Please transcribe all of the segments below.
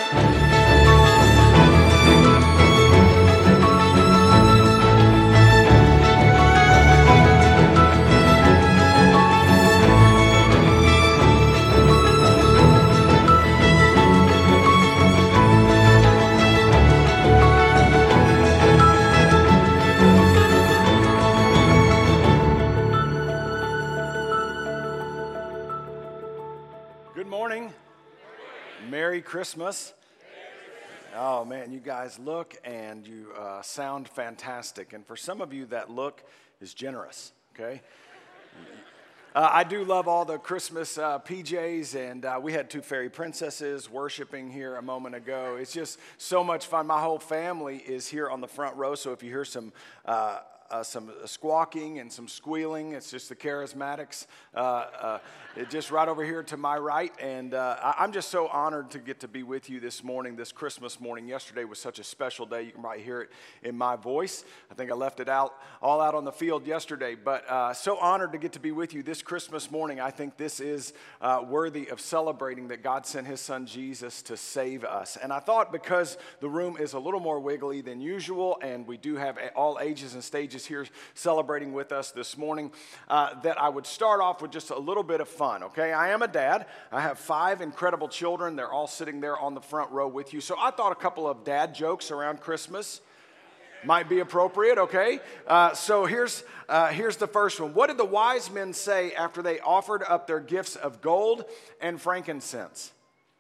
Merry Christmas. Oh man, you guys look and you sound fantastic. And for some of you, that look is generous, okay? I do love all the Christmas PJs, and we had two fairy princesses worshiping here a moment ago. It's just so much fun. My whole family is here on the front row, so if you hear some squawking and some squealing, it's just the charismatics. Just right over here to my right, and I'm just so honored to get to be with you this morning, this Christmas morning. Yesterday was such a special day. You can probably hear it in my voice. I think I left it all out on the field yesterday, but so honored to get to be with you this Christmas morning. I think this is worthy of celebrating that God sent his son Jesus to save us. And I thought, because the room is a little more wiggly than usual, and we do have all ages and stages here celebrating with us this morning, that I would start off with just a little bit of fun, okay? I am a dad. I have 5 incredible children. They're all sitting there on the front row with you. So I thought a couple of dad jokes around Christmas might be appropriate, okay? So here's the first one. What did the wise men say after they offered up their gifts of gold and frankincense?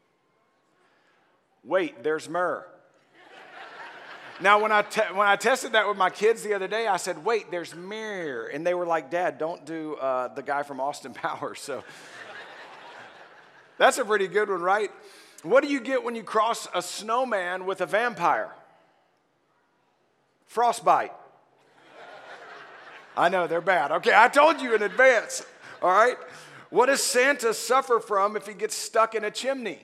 Wait, there's myrrh. Now, when I tested that with my kids the other day, I said, wait, there's myrrh. And they were like, Dad, don't do the guy from Austin Powers. So that's a pretty good one, right? What do you get when you cross a snowman with a vampire? Frostbite. I know, they're bad. Okay, I told you in advance, all right? What does Santa suffer from if he gets stuck in a chimney?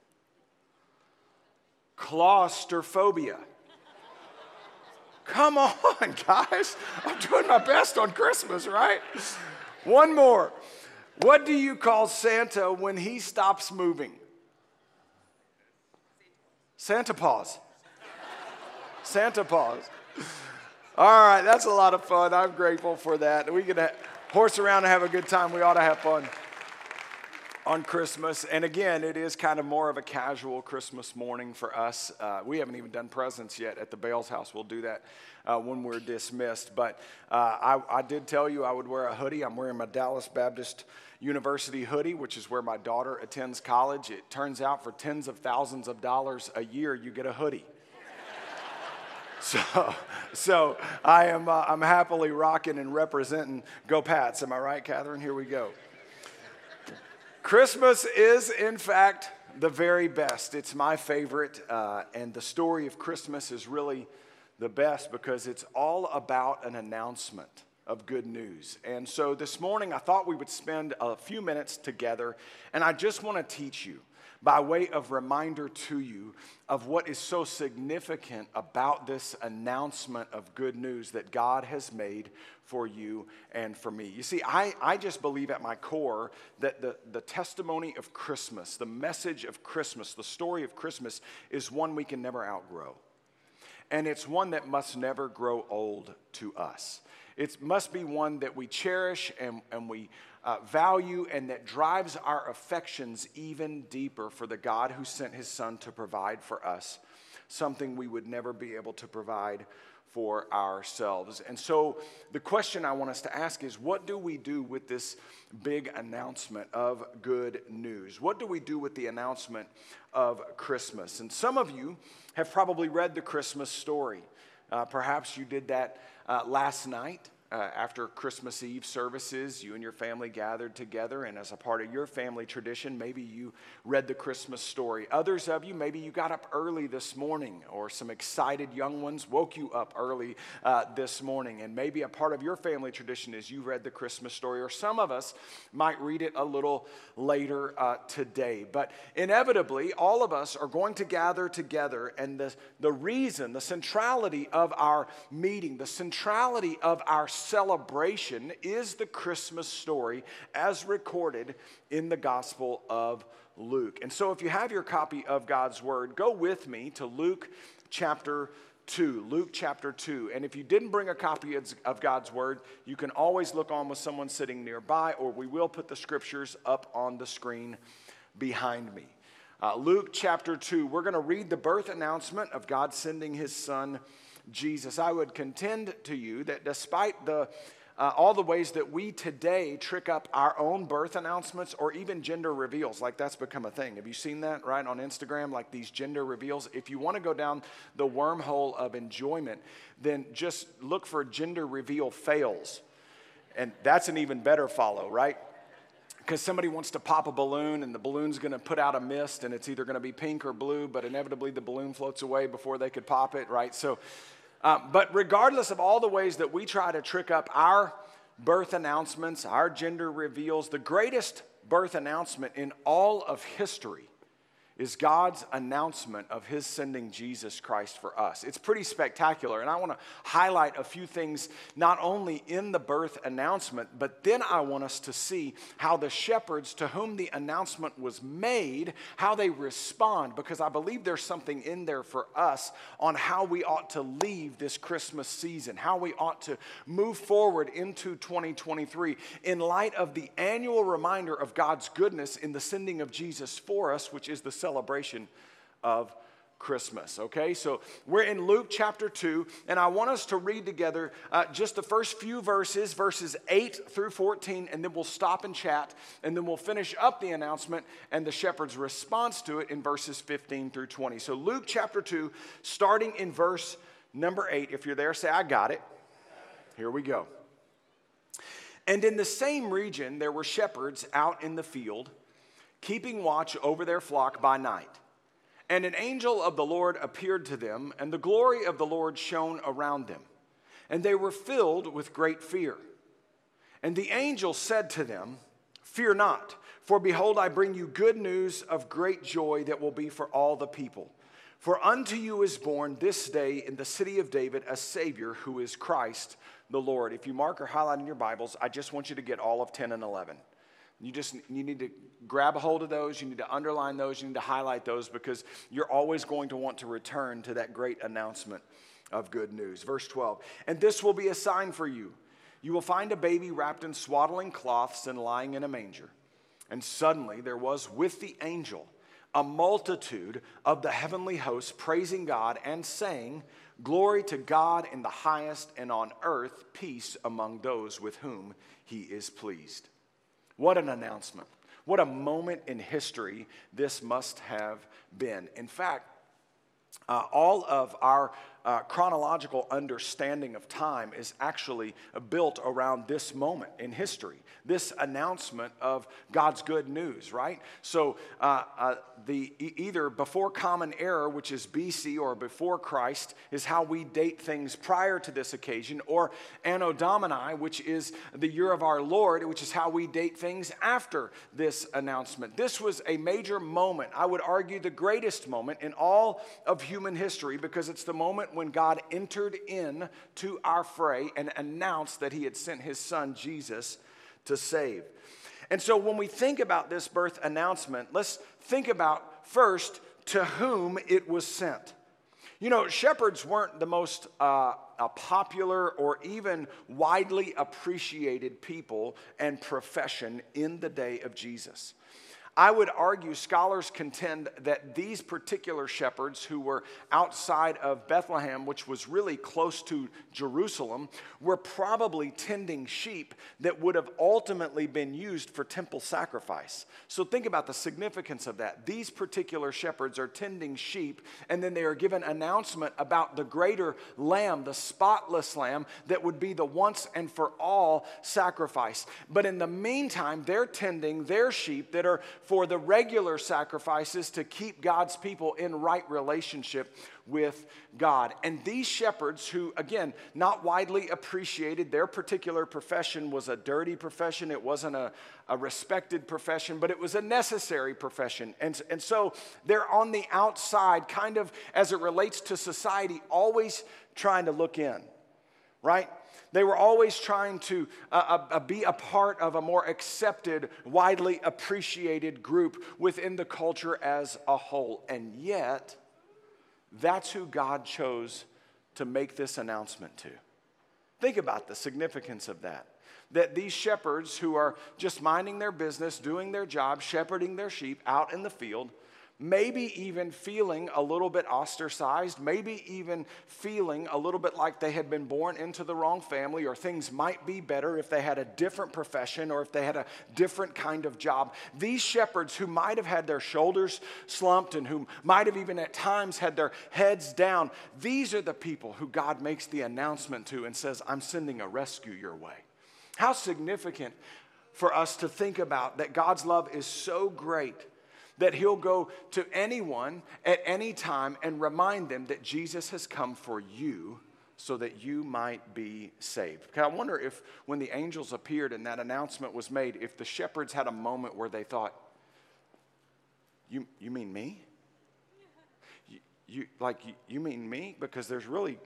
Claustrophobia. Come on, guys. I'm doing my best on Christmas, right? One more. What do you call Santa when he stops moving? Santa Paws. Santa Paws. All right, that's a lot of fun. I'm grateful for that. We can horse around and have a good time. We ought to have fun on Christmas. And again, it is kind of more of a casual Christmas morning for us. We haven't even done presents yet at the Bales house. We'll do that when we're dismissed. But I did tell you I would wear a hoodie. I'm wearing my Dallas Baptist University hoodie, which is where my daughter attends college. It turns out for tens of thousands of dollars a year, you get a hoodie. So I'm happily rocking and representing Go Pats. Am I right, Catherine? Here we go. Christmas is, in fact, the very best. It's my favorite, and the story of Christmas is really the best because it's all about an announcement of good news. And so this morning, I thought we would spend a few minutes together, and I just want to teach you, by way of reminder to you, of what is so significant about this announcement of good news that God has made for you and for me. You see, I just believe at my core that the testimony of Christmas, the message of Christmas, the story of Christmas is one we can never outgrow. And it's one that must never grow old to us. It must be one that we cherish and we value, and that drives our affections even deeper for the God who sent his son to provide for us something we would never be able to provide for ourselves. And so the question I want us to ask is, what do we do with this big announcement of good news? What do we do with the announcement of Christmas? And some of you have probably read the Christmas story. Perhaps you did that last night. After Christmas Eve services, you and your family gathered together, and as a part of your family tradition, maybe you read the Christmas story. Others of you, maybe you got up early this morning, or some excited young ones woke you up early this morning, and maybe a part of your family tradition is you read the Christmas story, or some of us might read it a little later today. But inevitably, all of us are going to gather together, and the reason, the centrality of our meeting, the centrality of our celebration is the Christmas story as recorded in the Gospel of Luke. And so if you have your copy of God's Word, go with me to Luke chapter 2. Luke chapter 2. And if you didn't bring a copy of God's Word, you can always look on with someone sitting nearby, or we will put the scriptures up on the screen behind me. Luke chapter 2, we're going to read the birth announcement of God sending his son, Jesus. I would contend to you that despite all the ways that we today trick up our own birth announcements or even gender reveals, like that's become a thing. Have you seen that, right, on Instagram, like these gender reveals? If you want to go down the wormhole of enjoyment, then just look for gender reveal fails. And that's an even better follow, right? Because somebody wants to pop a balloon and the balloon's going to put out a mist and it's either going to be pink or blue, but inevitably the balloon floats away before they could pop it, right? So, but regardless of all the ways that we try to trick up our birth announcements, our gender reveals, the greatest birth announcement in all of history is God's announcement of his sending Jesus Christ for us. It's pretty spectacular, and I want to highlight a few things not only in the birth announcement, but then I want us to see how the shepherds to whom the announcement was made, how they respond, because I believe there's something in there for us on how we ought to leave this Christmas season, how we ought to move forward into 2023 in light of the annual reminder of God's goodness in the sending of Jesus for us, which is the celebration of Christmas. Okay, so we're in Luke chapter 2, and I want us to read together just the first few verses, verses 8 through 14, and then we'll stop and chat, and then we'll finish up the announcement and the shepherd's response to it in verses 15 through 20. So Luke chapter 2, starting in verse number 8. If you're there, say, I got it. Here we go. And in the same region, there were shepherds out in the field, keeping watch over their flock by night. And an angel of the Lord appeared to them, and the glory of the Lord shone around them. And they were filled with great fear. And the angel said to them, Fear not, for behold, I bring you good news of great joy that will be for all the people. For unto you is born this day in the city of David a Savior, who is Christ the Lord. If you mark or highlight in your Bibles, I just want you to get all of 10 and 11. You need to grab a hold of those. You need to underline those. You need to highlight those, because you're always going to want to return to that great announcement of good news. Verse 12, and this will be a sign for you. You will find a baby wrapped in swaddling cloths and lying in a manger. And suddenly there was with the angel a multitude of the heavenly hosts praising God and saying, Glory to God in the highest, and on earth peace among those with whom he is pleased. What an announcement. What a moment in history this must have been. In fact, all of our chronological understanding of time is actually built around this moment in history, this announcement of God's good news, right? So either before Common Era, which is BC, or before Christ, is how we date things prior to this occasion, or Anno Domini, which is the year of our Lord, which is how we date things after this announcement. This was a major moment, I would argue the greatest moment in all of human history, because it's the moment when God entered into our fray and announced that he had sent his son Jesus to save. And so when we think about this birth announcement, let's think about first to whom it was sent. You know, shepherds weren't the most popular or even widely appreciated people and profession in the day of Jesus. I would argue, scholars contend that these particular shepherds who were outside of Bethlehem, which was really close to Jerusalem, were probably tending sheep that would have ultimately been used for temple sacrifice. So think about the significance of that. These particular shepherds are tending sheep, and then they are given announcement about the greater lamb, the spotless lamb, that would be the once and for all sacrifice. But in the meantime, they're tending their sheep that are for the regular sacrifices to keep God's people in right relationship with God. And these shepherds who, again, not widely appreciated, their particular profession was a dirty profession. It wasn't a respected profession, but it was a necessary profession. And so they're on the outside, kind of as it relates to society, always trying to look in, right? They were always trying to be a part of a more accepted, widely appreciated group within the culture as a whole. And yet, that's who God chose to make this announcement to. Think about the significance of that. That these shepherds who are just minding their business, doing their job, shepherding their sheep out in the field, maybe even feeling a little bit ostracized, maybe even feeling a little bit like they had been born into the wrong family, or things might be better if they had a different profession or if they had a different kind of job. These shepherds who might have had their shoulders slumped and who might have even at times had their heads down, these are the people who God makes the announcement to and says, I'm sending a rescue your way. How significant for us to think about that God's love is so great that he'll go to anyone at any time and remind them that Jesus has come for you so that you might be saved. Okay, I wonder if when the angels appeared and that announcement was made, if the shepherds had a moment where they thought, you mean me? You mean me? Because there's really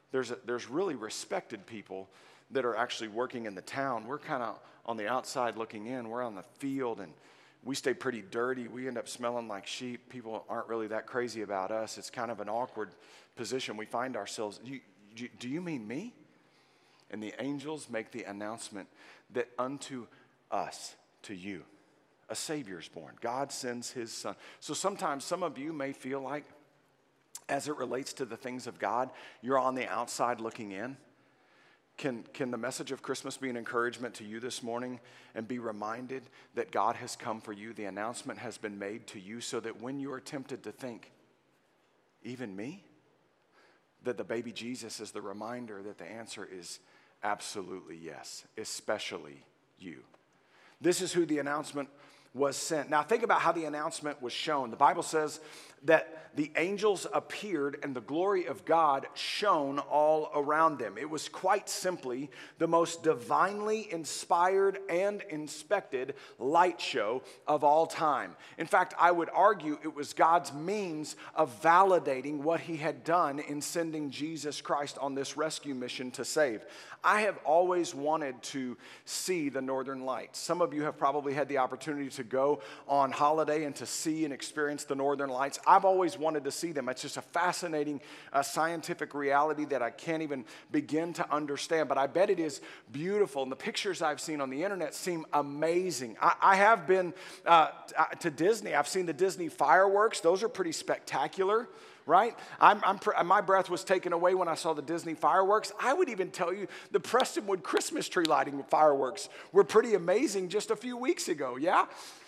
respected people that are actually working in the town. We're kind of on the outside looking in. We're on the field and we stay pretty dirty. We end up smelling like sheep. People aren't really that crazy about us. It's kind of an awkward position we find ourselves. Do you mean me? And the angels make the announcement that unto us, to you, a Savior's born. God sends his Son. So sometimes some of you may feel like, as it relates to the things of God, you're on the outside looking in. Can the message of Christmas be an encouragement to you this morning and be reminded that God has come for you? The announcement has been made to you so that when you are tempted to think, even me? That the baby Jesus is the reminder that the answer is absolutely yes, especially you. This is who the announcement was sent. Now think about how the announcement was shown. The Bible says that the angels appeared and the glory of God shone all around them. It was quite simply the most divinely inspired and inspected light show of all time. In fact, I would argue it was God's means of validating what he had done in sending Jesus Christ on this rescue mission to save. I have always wanted to see the Northern Lights. Some of you have probably had the opportunity to go on holiday and to see and experience the Northern Lights. I've always wanted to see them. It's just a fascinating scientific reality that I can't even begin to understand, but I bet it is beautiful. And the pictures I've seen on the internet seem amazing. I have been to Disney. I've seen the Disney fireworks. Those are pretty spectacular. Right? My breath was taken away when I saw the Disney fireworks. I would even tell you the Prestonwood Christmas tree lighting fireworks were pretty amazing just a few weeks ago, yeah?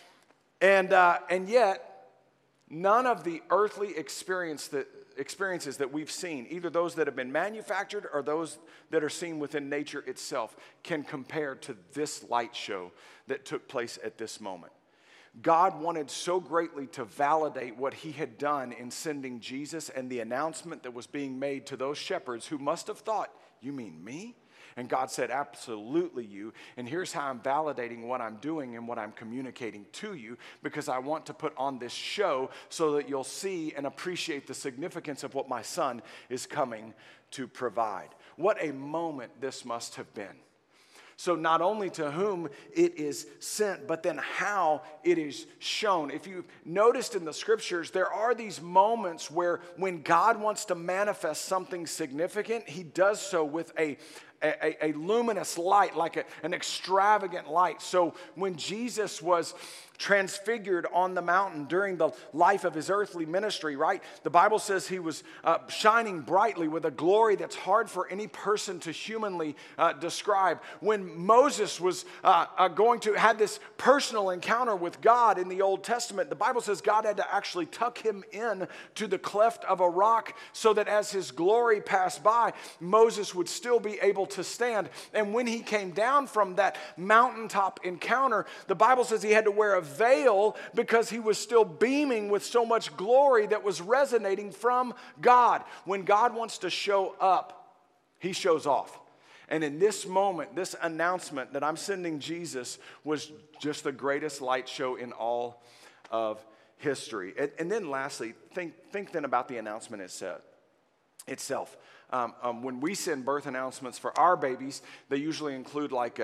And yet, none of the earthly experiences that we've seen, either those that have been manufactured or those that are seen within nature itself, can compare to this light show that took place at this moment. God wanted so greatly to validate what he had done in sending Jesus and the announcement that was being made to those shepherds who must have thought, you mean me? And God said, absolutely you. And here's how I'm validating what I'm doing and what I'm communicating to you, because I want to put on this show so that you'll see and appreciate the significance of what my Son is coming to provide. What a moment this must have been. So not only to whom it is sent, but then how it is shown. If you've noticed in the scriptures, there are these moments where when God wants to manifest something significant, he does so with a luminous light, like an extravagant light. So when Jesus was transfigured on the mountain during the life of his earthly ministry, right? The Bible says he was shining brightly with a glory that's hard for any person to humanly describe. When Moses was had this personal encounter with God in the Old Testament, the Bible says God had to actually tuck him in to the cleft of a rock so that as his glory passed by, Moses would still be able to stand. And when he came down from that mountaintop encounter, the Bible says he had to wear a veil because he was still beaming with so much glory that was resonating from God. When God wants to show up, he shows off. And in this moment, this announcement that I'm sending Jesus was just the greatest light show in all of history. And then lastly, think then about the announcement itself. itself. When we send birth announcements for our babies, they usually include like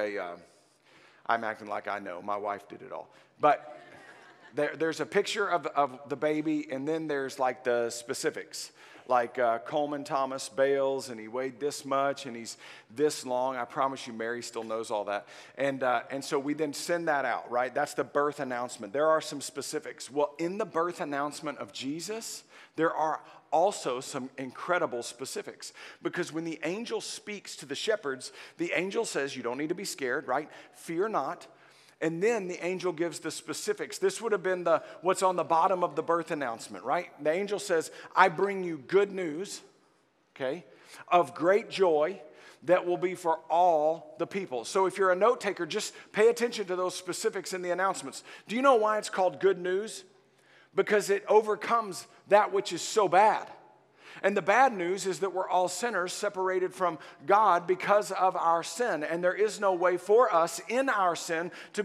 I'm acting like I know, my wife did it all. But there's a picture of the baby, and then there's like the specifics. Like Coleman Thomas Bales, and he weighed this much, and he's this long. I promise you, Mary still knows all that. And so we then send that out, right? That's the birth announcement. There are some specifics. Well, in the birth announcement of Jesus, there are also some incredible specifics. Because when the angel speaks to the shepherds, the angel says, you don't need to be scared, right? Fear not. And then the angel gives the specifics. This would have been what's on the bottom of the birth announcement, right? The angel says, I bring you good news, okay, of great joy that will be for all the people. So if you're a note taker, just pay attention to those specifics in the announcements. Do you know why it's called good news? Because it overcomes that which is so bad. And the bad news is that we're all sinners separated from God because of our sin. And there is no way for us in our sin to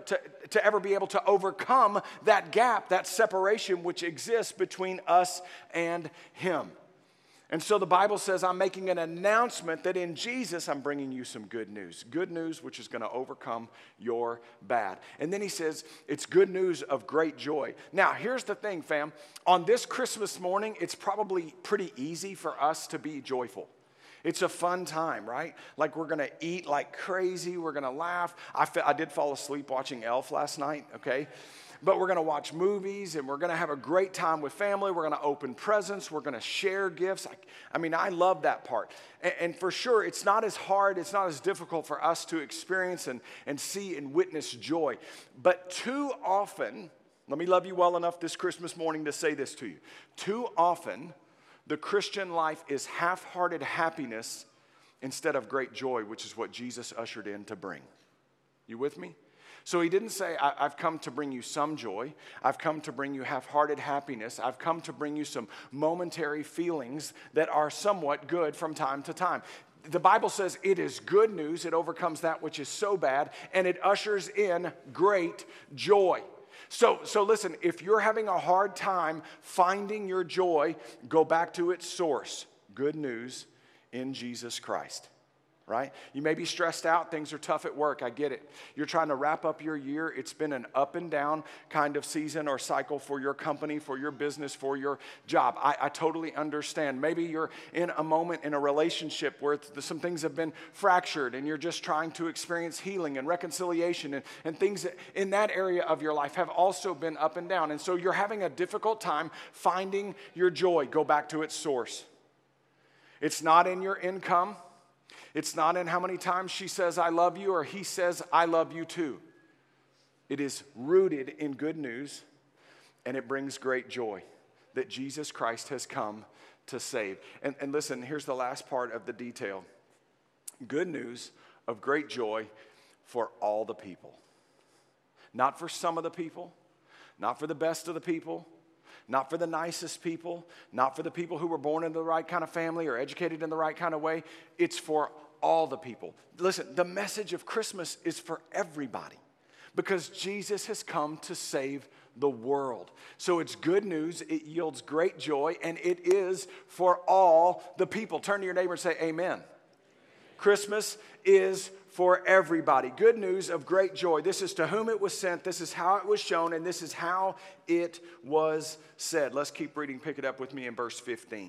ever be able to overcome that gap, that separation which exists between us and Him. And so the Bible says, I'm making an announcement that in Jesus, I'm bringing you some good news. Good news which is going to overcome your bad. And then he says, it's good news of great joy. Now, here's the thing, fam. On this Christmas morning, it's probably pretty easy for us to be joyful. It's a fun time, right? Like we're going to eat like crazy. We're going to laugh. I did fall asleep watching Elf last night, okay? But we're going to watch movies, and we're going to have a great time with family. We're going to open presents. We're going to share gifts. I love that part. And for sure, it's not as hard, it's not as difficult for us to experience and see and witness joy. But too often, let me love you well enough this Christmas morning to say this to you. Too often, the Christian life is half-hearted happiness instead of great joy, which is what Jesus ushered in to bring. You with me? So he didn't say, I've come to bring you some joy. I've come to bring you half-hearted happiness. I've come to bring you some momentary feelings that are somewhat good from time to time. The Bible says it is good news. It overcomes that which is so bad, and it ushers in great joy. So listen, if you're having a hard time finding your joy, go back to its source. Good news in Jesus Christ. Right? You may be stressed out. Things are tough at work. I get it. You're trying to wrap up your year. It's been an up and down kind of season or cycle for your company, for your business, for your job. I totally understand. Maybe you're in a moment in a relationship where some things have been fractured and you're just trying to experience healing and reconciliation and things in that area of your life have also been up and down. And so you're having a difficult time finding your joy. Go back to its source. It's not in your income. It's not in how many times she says, I love you, or he says, I love you too. It is rooted in good news, and it brings great joy that Jesus Christ has come to save. And listen, here's the last part of the detail. Good news of great joy for all the people. Not for some of the people, not for the best of the people, not for the nicest people, not for the people who were born into the right kind of family or educated in the right kind of way. It's for all the people. Listen, the message of Christmas is for everybody because Jesus has come to save the world. So it's good news, it yields great joy, and it is for all the people. Turn to your neighbor and say, amen. Christmas is for everybody. Good news of great joy. This is to whom it was sent, this is how it was shown, and this is how it was said. Let's keep reading. Pick it up with me in verse 15.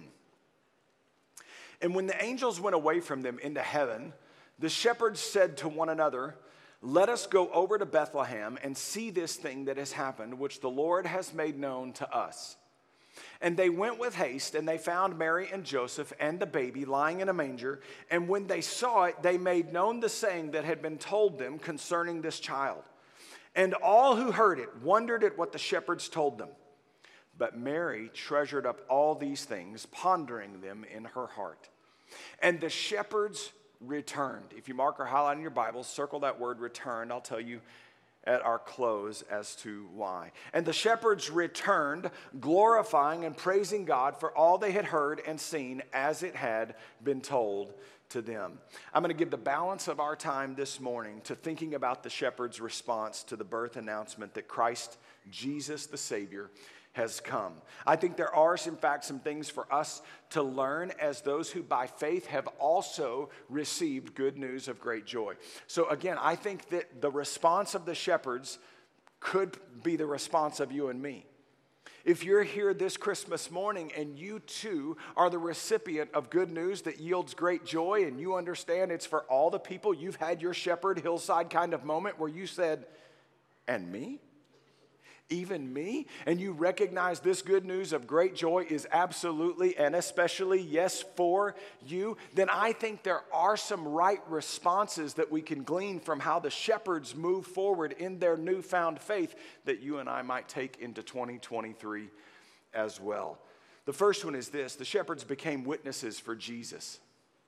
And when the angels went away from them into heaven, the shepherds said to one another, let us go over to Bethlehem and see this thing that has happened, which the Lord has made known to us. And they went with haste, and they found Mary and Joseph and the baby lying in a manger. And when they saw it, they made known the saying that had been told them concerning this child. And all who heard it wondered at what the shepherds told them. But Mary treasured up all these things, pondering them in her heart. And the shepherds returned. If you mark or highlight in your Bible, circle that word returned. I'll tell you at our close as to why. And the shepherds returned, glorifying and praising God for all they had heard and seen as it had been told to them. I'm going to give the balance of our time this morning to thinking about the shepherds' response to the birth announcement that Christ, Jesus the Savior, has come. I think there are, in fact, some things for us to learn as those who by faith have also received good news of great joy. So again, I think that the response of the shepherds could be the response of you and me. If you're here this Christmas morning and you too are the recipient of good news that yields great joy, and you understand it's for all the people, you've had your shepherd hillside kind of moment where you said, and me? Even me? And you recognize this good news of great joy is absolutely and especially yes for you, then I think there are some right responses that we can glean from how the shepherds move forward in their newfound faith that you and I might take into 2023 as well. The first one is this: the shepherds became witnesses for Jesus.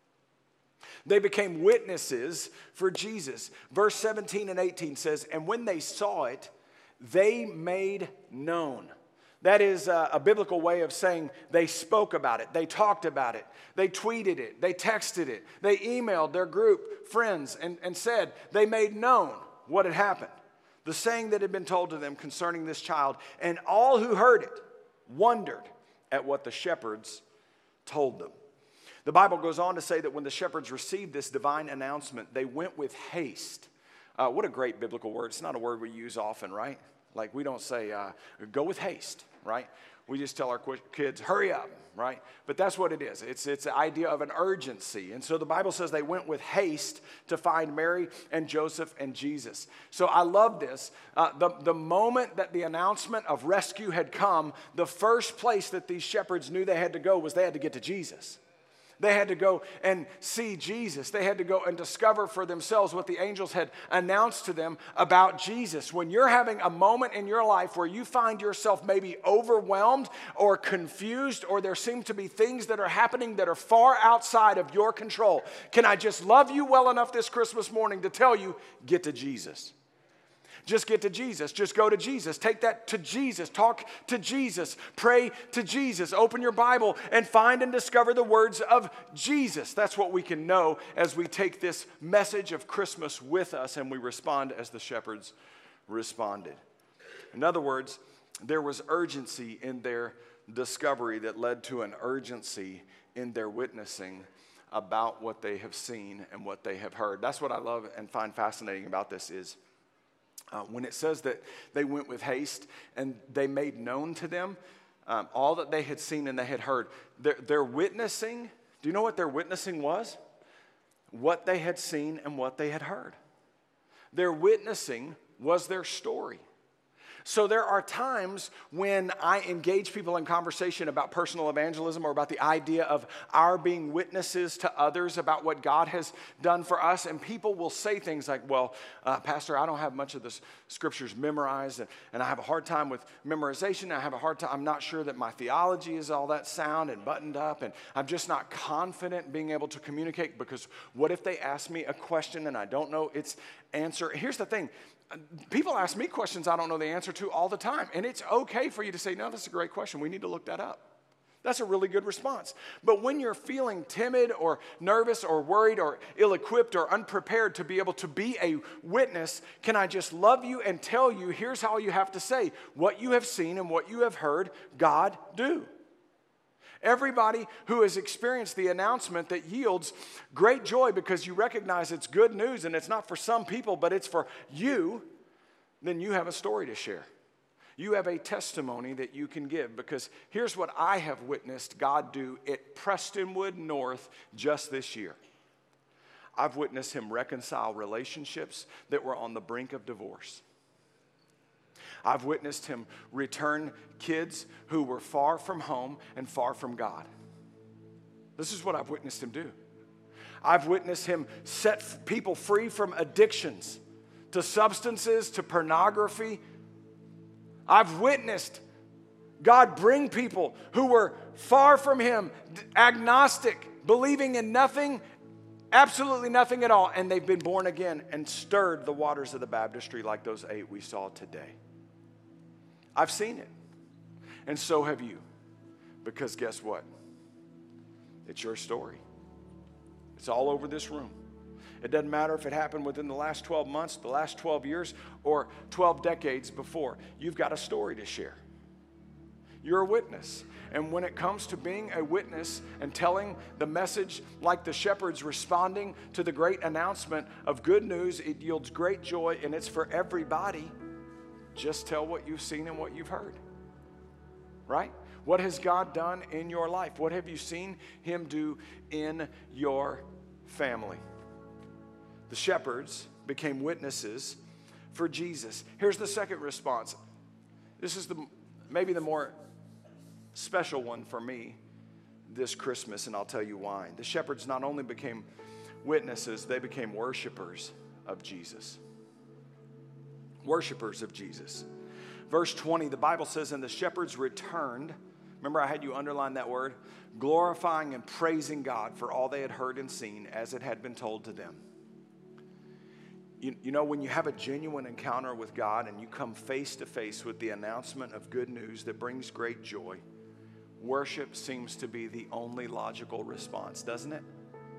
They became witnesses for Jesus. Verse 17 and 18 says, and when they saw it, they made known. That is a biblical way of saying they spoke about it, they talked about it, they tweeted it, they texted it, they emailed their group friends and said they made known what had happened, the saying that had been told to them concerning this child. And all who heard it wondered at what the shepherds told them. The Bible goes on to say that when the shepherds received this divine announcement, they went with haste. What a great biblical word. It's not a word we use often, right? Like we don't say, go with haste, right? We just tell our kids, hurry up, right? But that's what it is. It's the idea of an urgency. And so the Bible says they went with haste to find Mary and Joseph and Jesus. So I love this. The moment that the announcement of rescue had come, the first place that these shepherds knew they had to go was they had to get to Jesus. They had to go and see Jesus. They had to go and discover for themselves what the angels had announced to them about Jesus. When you're having a moment in your life where you find yourself maybe overwhelmed or confused, or there seem to be things that are happening that are far outside of your control, can I just love you well enough this Christmas morning to tell you, get to Jesus. Just get to Jesus. Just go to Jesus. Take that to Jesus. Talk to Jesus. Pray to Jesus. Open your Bible and find and discover the words of Jesus. That's what we can know as we take this message of Christmas with us and we respond as the shepherds responded. In other words, there was urgency in their discovery that led to an urgency in their witnessing about what they have seen and what they have heard. That's what I love and find fascinating about this is when it says that they went with haste and they made known to them all that they had seen and they had heard. Their witnessing, do you know what their witnessing was? What they had seen and what they had heard. Their witnessing was their story. So there are times when I engage people in conversation about personal evangelism or about the idea of our being witnesses to others about what God has done for us. And people will say things like, well, Pastor, I don't have much of the scriptures memorized and I have a hard time with memorization. I have a hard time. I'm not sure that my theology is all that sound and buttoned up. And I'm just not confident in being able to communicate because what if they ask me a question and I don't know its answer? Here's the thing. People ask me questions I don't know the answer to all the time. And it's okay for you to say, no, that's a great question. We need to look that up. That's a really good response. But when you're feeling timid or nervous or worried or ill-equipped or unprepared to be able to be a witness, can I just love you and tell you, here's how you have to say, what you have seen and what you have heard, God do. Everybody who has experienced the announcement that yields great joy because you recognize it's good news and it's not for some people, but it's for you, then you have a story to share. You have a testimony that you can give because here's what I have witnessed God do at Prestonwood North just this year. I've witnessed him reconcile relationships that were on the brink of divorce. I've witnessed him return kids who were far from home and far from God. This is what I've witnessed him do. I've witnessed him set people free from addictions, to substances, to pornography. I've witnessed God bring people who were far from him, agnostic, believing in nothing, absolutely nothing at all, and they've been born again and stirred the waters of the baptistry like those 8 we saw today. I've seen it, and so have you, because guess what? It's your story. It's all over this room. It doesn't matter if it happened within the last 12 months, the last 12 years, or 12 decades before. You've got a story to share. you're a witness. And when it comes to being a witness and telling the message like the shepherds responding to the great announcement of good news, it yields great joy and it's for everybody. Just tell what you've seen and what you've heard, right? What has God done in your life? What have you seen him do in your family? The shepherds became witnesses for Jesus. Here's the second response. This is maybe the more special one for me this Christmas, and I'll tell you why. The shepherds not only became witnesses, they became worshipers of Jesus. Worshipers of Jesus. Verse 20, the Bible says, and the shepherds returned. Remember, I had you underline that word, glorifying and praising God for all they had heard and seen as it had been told to them. You know, when you have a genuine encounter with God and you come face to face with the announcement of good news that brings great joy, worship seems to be the only logical response, doesn't it?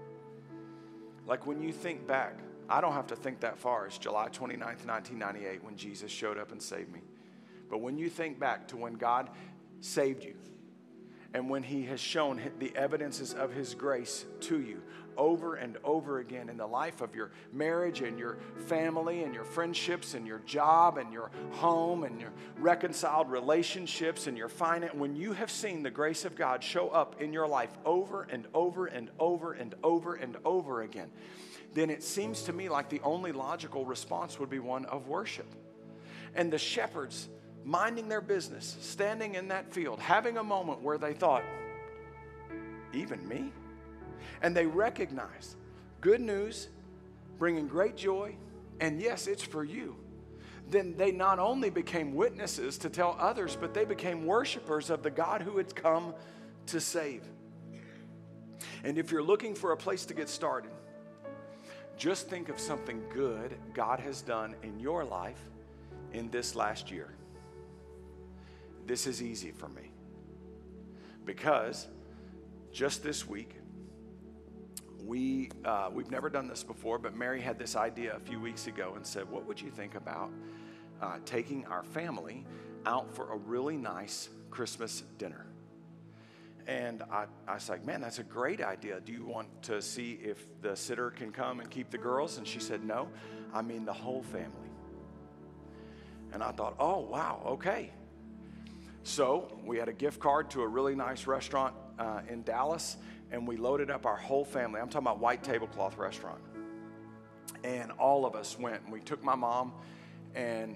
Like when you think back, I don't have to think that far. It's July 29th, 1998 when Jesus showed up and saved me. But when you think back to when God saved you and when he has shown the evidences of his grace to you over and over again in the life of your marriage and your family and your friendships and your job and your home and your reconciled relationships and your finance, when you have seen the grace of God show up in your life over and over and over and over and over again, then it seems to me like the only logical response would be one of worship. And the shepherds, minding their business, standing in that field, having a moment where they thought, even me? And they recognized good news, bringing great joy, and yes, it's for you. Then they not only became witnesses to tell others, but they became worshipers of the God who had come to save. And if you're looking for a place to get started, just think of something good God has done in your life in this last year. This is easy for me because just this week, we've never done this before, but Mary had this idea a few weeks ago and said, what would you think about taking our family out for a really nice Christmas dinner? And I was like, man, that's a great idea. Do you want to see if the sitter can come and keep the girls? And she said, no, I mean the whole family. And I thought, oh, wow, okay. So we had a gift card to a really nice restaurant in Dallas, and we loaded up our whole family. I'm talking about white tablecloth restaurant. And all of us went, and we took my mom, and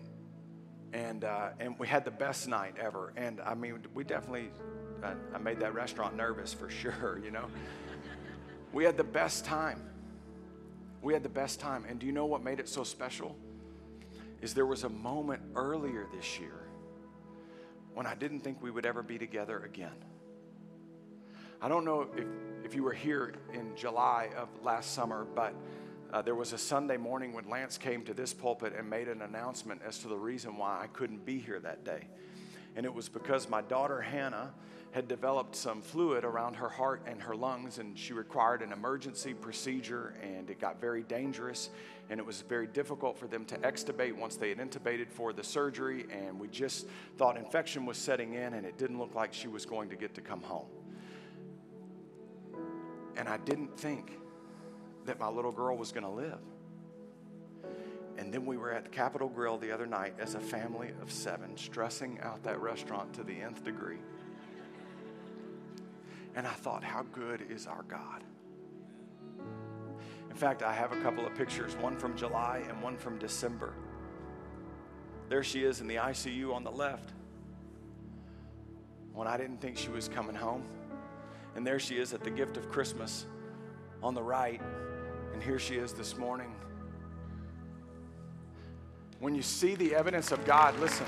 we had the best night ever. And I mean, we definitely, I made that restaurant nervous for sure, you know. We had the best time. We had the best time. And do you know what made it so special? Is there was a moment earlier this year when I didn't think we would ever be together again. I don't know if you were here in July of last summer, but there was a Sunday morning when Lance came to this pulpit and made an announcement as to the reason why I couldn't be here that day. And it was because my daughter Hannah had developed some fluid around her heart and her lungs, and she required an emergency procedure, and it got very dangerous, and it was very difficult for them to extubate once they had intubated for the surgery, and we just thought infection was setting in, and it didn't look like she was going to get to come home. And I didn't think that my little girl was going to live. And then we were at the Capitol Grill the other night as a family of 7, stressing out that restaurant to the nth degree. And I thought, how good is our God? In fact, I have a couple of pictures, one from July and one from December. There she is in the ICU on the left when I didn't think she was coming home. And there she is at the gift of Christmas on the right. And here she is this morning. When you see the evidence of God, listen.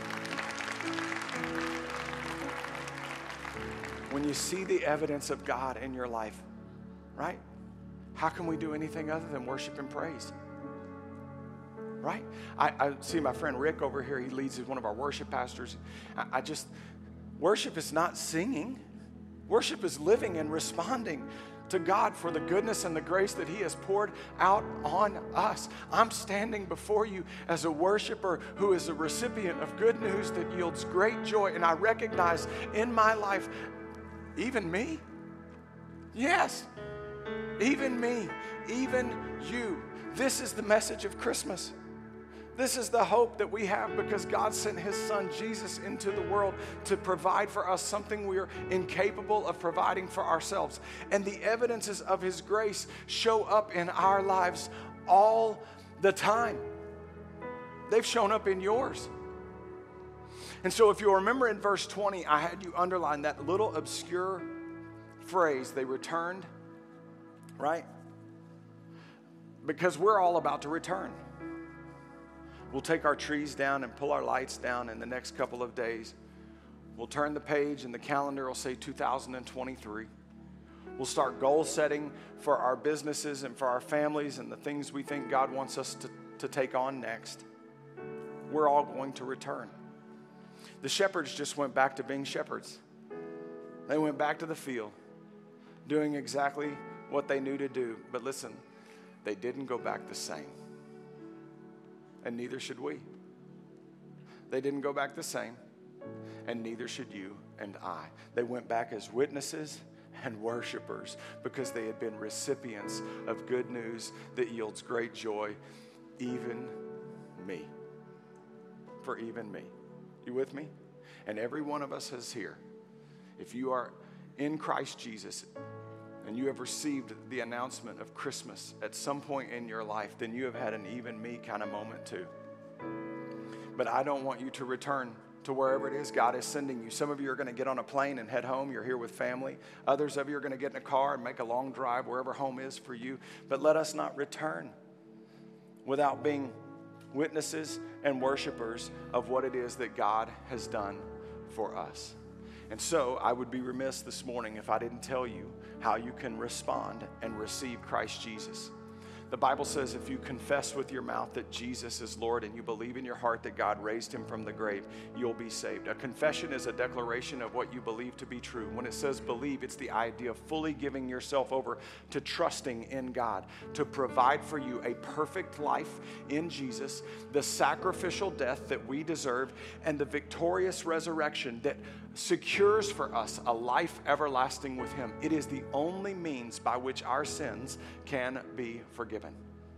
When you see the evidence of God in your life, right? How can we do anything other than worship and praise? Right? I see my friend Rick over here. He leads as one of our worship pastors. Worship is not singing. Worship is living and responding to God for the goodness and the grace that He has poured out on us. I'm standing before you as a worshiper who is a recipient of good news that yields great joy. And I recognize in my life, even me, yes, even me, even you. This is the message of Christmas. This is the hope that we have because God sent His Son Jesus into the world to provide for us something we are incapable of providing for ourselves. And the evidences of His grace show up in our lives all the time. They've shown up in yours. And so if you'll remember in verse 20, I had you underline that little obscure phrase, they returned, right? Because we're all about to return. We'll take our trees down and pull our lights down in the next couple of days. We'll turn the page and the calendar will say 2023. We'll start goal setting for our businesses and for our families and the things we think God wants us to take on next. We're all going to return. The shepherds just went back to being shepherds. They went back to the field, doing exactly what they knew to do. But listen, they didn't go back the same. And neither should we. They didn't go back the same, and neither should you and I. They went back as witnesses and worshipers because they had been recipients of good news that yields great joy, even me. For even me. You with me? And every one of us is here. If you are in Christ Jesus and you have received the announcement of Christmas at some point in your life, then you have had an even me kind of moment too. But I don't want you to return to wherever it is God is sending you. Some of you are going to get on a plane and head home. You're here with family. Others of you are going to get in a car and make a long drive wherever home is for you. But let us not return without being witnesses and worshipers of what it is that God has done for us. And so I would be remiss this morning if I didn't tell you how you can respond and receive Christ Jesus. The Bible says if you confess with your mouth that Jesus is Lord and you believe in your heart that God raised Him from the grave, you'll be saved. A confession is a declaration of what you believe to be true. When it says believe, it's the idea of fully giving yourself over to trusting in God, to provide for you a perfect life in Jesus, the sacrificial death that we deserve, and the victorious resurrection that secures for us a life everlasting with Him. It is the only means by which our sins can be forgiven.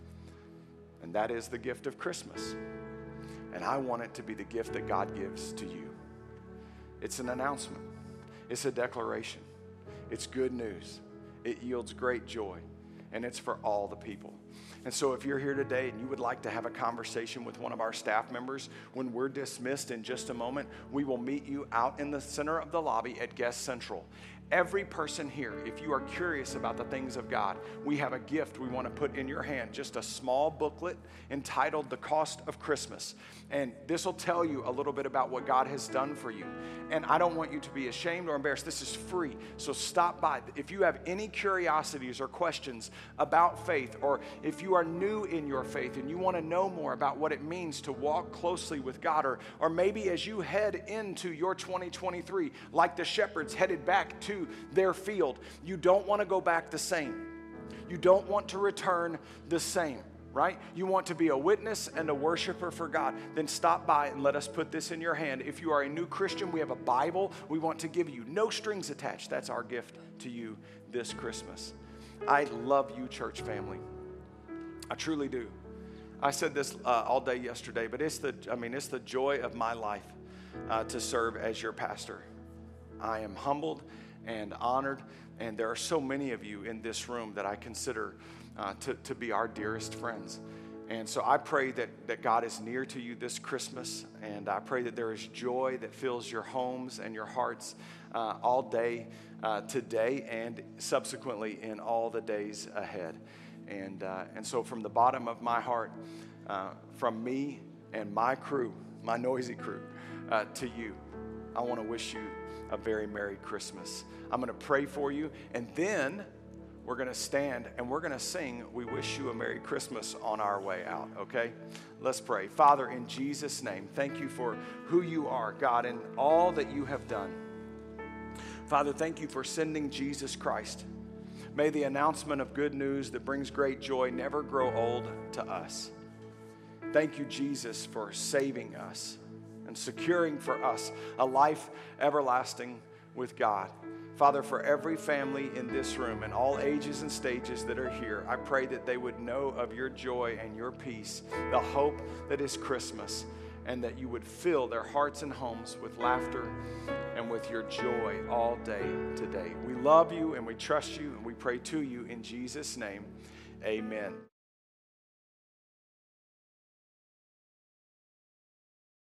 And that is the gift of Christmas. And I want it to be the gift that God gives to you. It's an announcement. It's a declaration. It's good news. It yields great joy. And it's for all the people. And so if you're here today and you would like to have a conversation with one of our staff members, when we're dismissed in just a moment, we will meet you out in the center of the lobby at Guest Central. Every person here, if you are curious about the things of God, we have a gift we want to put in your hand, just a small booklet entitled The Cost of Christmas. And this will tell you a little bit about what God has done for you. And I don't want you to be ashamed or embarrassed. This is free. So stop by. If you have any curiosities or questions about faith, or if you are new in your faith and you want to know more about what it means to walk closely with God, or maybe as you head into your 2023, like the shepherds headed back to their field, you don't want to go back the same. You don't want to return the same, right? You want to be a witness and a worshiper for God. Then stop by and let us put this in your hand. If you are a new Christian, we have a Bible we want to give you. No strings attached. That's our gift to you this Christmas. I love you, church family. I truly do. I said this all day yesterday, but it's the joy of my life to serve as your pastor. I am humbled and honored, and there are so many of you in this room that I consider to be our dearest friends. And so I pray that God is near to you this Christmas, and I pray that there is joy that fills your homes and your hearts all day today and subsequently in all the days ahead. And so from the bottom of my heart, from me and my crew, my noisy crew, to you, I want to wish you a very Merry Christmas. I'm going to pray for you, and then we're going to stand and we're going to sing "We Wish You a Merry Christmas" on our way out, okay? Let's pray. Father, in Jesus' name, thank you for who you are, God, and all that you have done. Father, thank you for sending Jesus Christ, May the announcement of good news that brings great joy never grow old to us. Thank you, Jesus, for saving us and securing for us a life everlasting with God. Father, for every family in this room and all ages and stages that are here, I pray that they would know of your joy and your peace, the hope that is Christmas, and that you would fill their hearts and homes with laughter and with your joy all day today. We love you and we trust you and we pray to you in Jesus' name. Amen.